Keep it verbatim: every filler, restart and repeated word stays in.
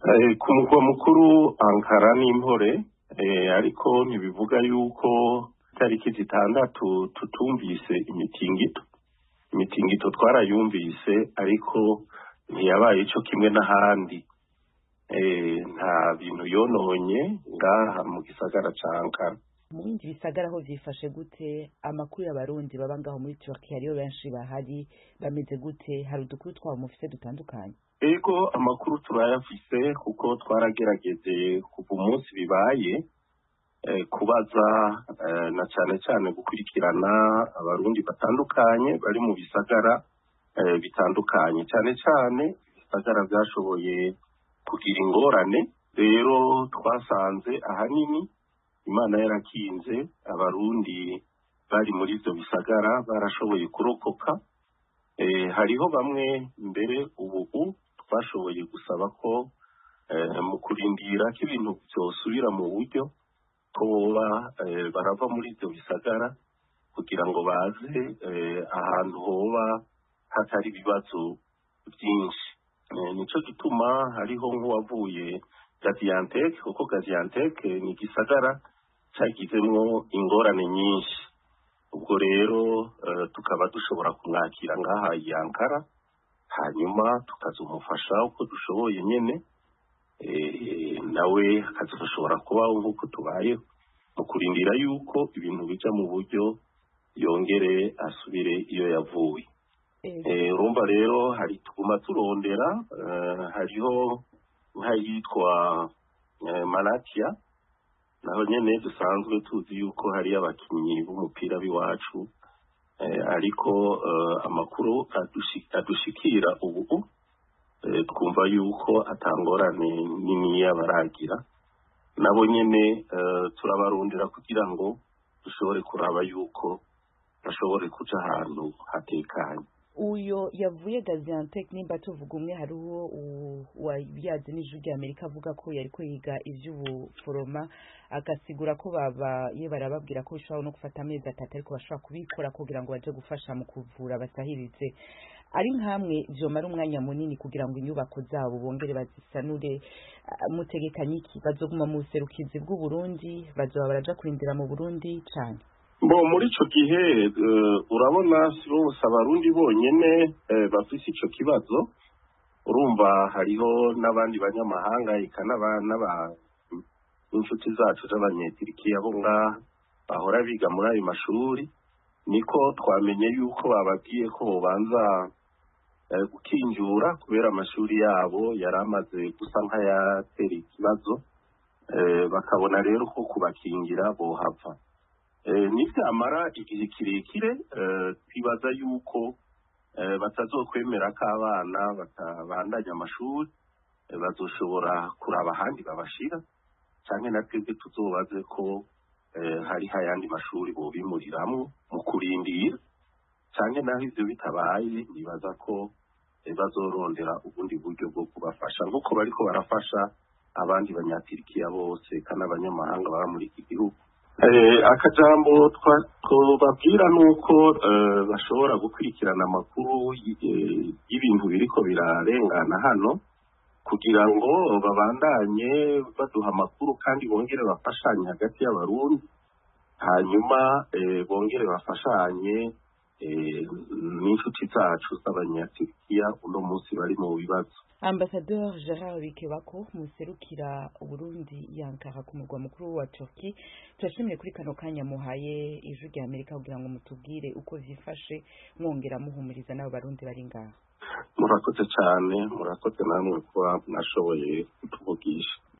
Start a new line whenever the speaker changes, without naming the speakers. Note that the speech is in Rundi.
Eh, ku mugwa mukuru Ankara n'impore, eh, ariko ntibivuga yuko tariki zitandatu tutumvise imitingito. Imitingito twarayumvise ariko ntiyabaye ico kimwe n'ahandi. Eh, nta bintu yononye ngaha mu gisagara ca Ankara.
Mu bindi bisagara aho vyifashe gute? Amakuru y'abarundi baba ngaho muri Turkiya ariyo benshi bahari, bameze gute? Hari udukuru twabo mufise dutandukanye?
Ego amakuru turayafise kuko twaragerageze kuva umunsi bibaye eh, kubaza eh, na cane cane gukurikirana abarundi batandukanye bari mu bisagara eh, bitandukanye, cane cane ibisagara vyashoboye kugira ingorane. Rero twasanze ahanini Imana yarakinze abarundi bari muri ivyo bisagara barashoboye kurokoka. Eh, hariho bamwe mbere ubu twashoboye gusaba ko eh, mu kurindira ko ibintu vyosubira mu buryo ko boba eh, barava muri ivyo bisagara kugira ngo baze eh, ahantu hoba hatari ibibazo vyinshi. Eh, nico gituma hariho nk'uwavuye Gaziantep, kuko Gaziantep ni igisagara cagizemwo ingorane nyinshi. Ubwo rero uh, tukaba dushobora kumwakira ngaha i Ankara, hanyuma tukazumufasha uko dushoboye nyene, e, nawe akazoshobora kubaho nk'uko tubayeho mu kurindira yuko ibintu bija mu buryo yongere asubire iyo yavuye. Eh, urumva rero hari tuguma turondera, uh, hariho nk'ayitwa uh, Malatya, naho nyene dusanzwe tuzi yuko hari abakinyi b'umupira b'iwacu, eh, ariko uh, amakuru adushikira ubu eh, twumva yuko atangorane nini baragira. Nabo nyene uh, turabarondera kugira ngo dushobore kuraba yuko bashobore kuja ahantu hatekanye.
Uyo yavuye Gaziantep, nimba tuvuga umwe hariho wabyaze n'ijwi rya Amerika avuga ko yariko yiga ivy'ubuforoma, agasigura ko baba ye barababwira ko bishobora no gufata amezi atatu ariko bashobora kubikora kugira ngo baje gufasha mu kuvura basahirize. Ari nkamwe vyomara umwanya munini kugira ngo inyubako zabo bongere bazisanure. Mutegekanye iki? Bazoguma mu buserukizi bw'u Burundi, bazoba baraja kurindira mu Burundi cane?
Bo muri ico gihe uh, urabona si bose abarundi bonyene uh, bafise ico kibazo. Urumva hariho n'abandi banyamahanga ikanaba n'aba inshuti zacu z'abanyetirikiya bo ngaha bahora biga muri ayo mashuri. Niko twamenye yuko bababwiye ko bobanza uh, gukinjura kubera amashuri yabo yaramaze gusa nk'ayatera ikibazo, uh, bakabona rero ko kubakingira bohava. Eh, nivyamara igihe kirekire eh, twibaza yuko eh, batazokwemera ko abana batabandanya amashuri, eh, bazoshobora kuraba ahandi babashira, canke na twebwe tuzobaze ko eh, hari hayandi mashuri bobimuriramwo mu kurindira, canke naho ivyo bitabaye nibaza ko eh, bazorondera ubundi buryo bwo kubafasha nk'uko bariko barafasha abandi banyatirikiya bose kandi abanyamahanga baba muri iki gihugu. Eh, akajambo twababwira nuko eh, bashobora gukurikirana amakuru y'ibintu biriko birarengana hano kugira ngo babandanye baduha amakuru kandi bongere bafashanye hagati y'abarundi, hanyuma eh, bongere bafashanye eh, n'inshuti zacu z'abanyaturikiya uno munsi bari mu bibazo.
Ambassadeur Gerard Bikebako muserukira Burundi Ankara ku murwa mukuru wa Turkiya, turashimire kuri kano kanya muhaye ijwi rya Amerika kugira ngo mutubwire uko vyifashe mwongera muhumuriza n'abo barundi bari ngaha.
Murakoze cyane, murakoze namwe kuba mwashoboye kutuvugisha.